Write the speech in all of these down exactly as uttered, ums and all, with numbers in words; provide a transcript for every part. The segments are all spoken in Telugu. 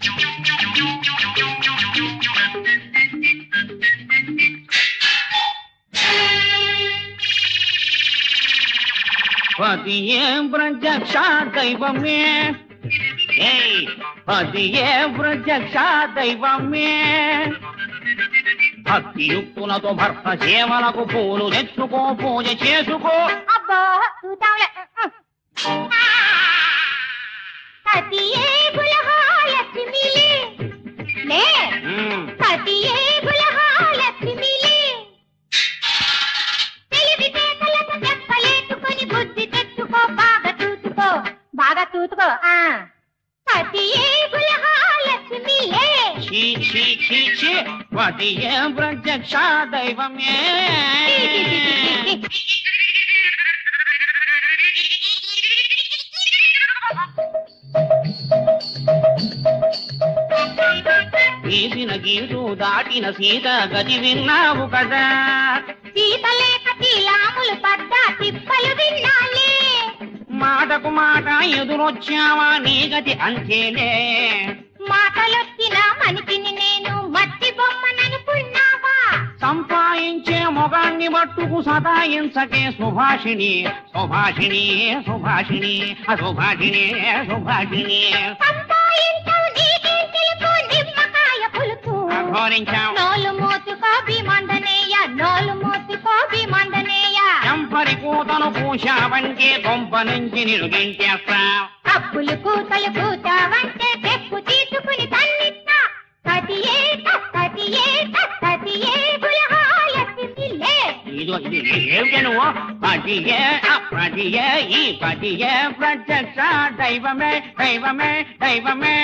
పతియే ప్రత్యక్ష దైవమే, పతియే ప్రత్యక్ష దైవమే. భక్తియుక్తులతో భర్త సేవలకు పూలు తెచ్చుకో, పూజ చేసుకో. అబ్బో చూద్దాంలే. పతియే బులహా లక్ష్మిలే లే, పతియే బులహా లక్ష్మిలే. తెలివితేటలకు చెప్పలేసుకొని బుద్ధి తెచ్చుకో, బాగా చూసుకో, బాగా చూసుకో. పతియే బులహా లక్ష్మిలే. ఛీ ఛీ ఛీ ఛీ, పతియే ప్రత్యక్ష దైవమే. గీసిన గీటు దాటిన సీత గతి విన్నావు కదా. సీత లేక తీలాములు పడ్డా తిప్పలు విన్నాలే. మాటకు మాట ఎదురొచ్చావా నీ గతి అంతేలే. మాటలొచ్చిన మనిషిని నేను మట్టి బొమ్మననుకున్నావా. సంపాదించే మొగాన్ని మట్టుకు సతాయించకే సుభాషిణి, సుభాషిణి సుభాషిణి అసుభాషిణి సుభాషిణి. సంపాదించవు నీకేం తెలుసు నిమ్మకాయ పులుపు. అఘోరించావు. నోలు మూతుకో భీమండనేయ, నోలు మూతుకో భీమండనేయ. చంపరి కూతను పూశావంటే కొంప నుంచి నిరుగించేస్తా. అప్పులు కూతలు కూతావంటే తెప్పు తీసుకుని తన్నిస్తా. పతియే పతియే పతియే బులహా లక్ష్మిలే. ఇదో ఇది ఏమిటి నువ్వు? పతియే పతియే ఈ పతియే ప్రత్యక్ష దైవమే, దైవమే దైవమే.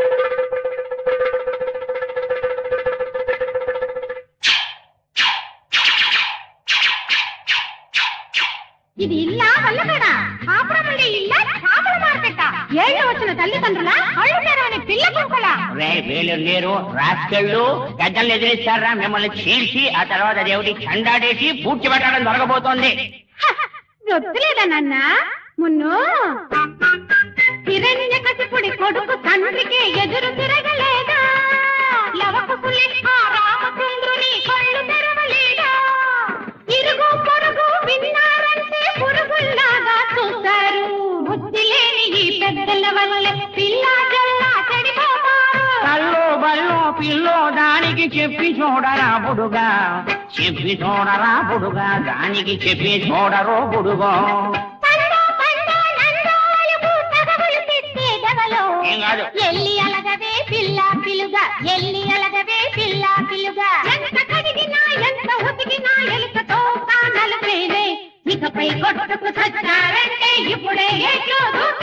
ఇది ఇల్లా వల్లకడా? ఆపరమండి ఇల్లా చేపల మార్కెట్. ఏళ్ళు వచ్చిన తల్లిదండ్రుల కళ్ళు తెరవని పిల్ల కుక్కల. రే వీళ్ళు లేరు రాస్కెళ్ళు, గద్దలు ఎదిరిస్తారా మిమ్మల్ని చీల్చి ఆ తర్వాత దేవుడి చండాడేసి పూడ్చి పెట్టడం జరగబోతోంది. దొత్తులేదా నాన్న మున్ను? హిరణ్య కసిపుడి కొడుకు తండ్రికి ఎదురు తిరగలేదా? లవకుశులే ఆ రామచంద్రుని కళ్ళు తెరవలేదా? ఇరుగు పొరుగు విన్నారంటే పురుగుల్లాగా చూస్తారు. బుద్ధి లేని ఈ పెద్దల వల్ల పిల్లా జల్లా చెడిపోతారు. కల్లో బల్లో పిల్లో దానికి చెప్పి చూడరా బుడుగా, చెప్పి చూడరా బుడుగా, దానికి చెప్పి చూడరో బుడుగో. ఎల్లి అలగవే పిల్ల పిలుగా, ఎల్లి అలగవే పిల్ల పిలుగా. ఎంత కడిగినా ఎంత ఉతికినా ఎలుకతో కానలు పేరే. ఇకపై కొట్టుకు సచ్చారంటే ఇప్పుడే ఏ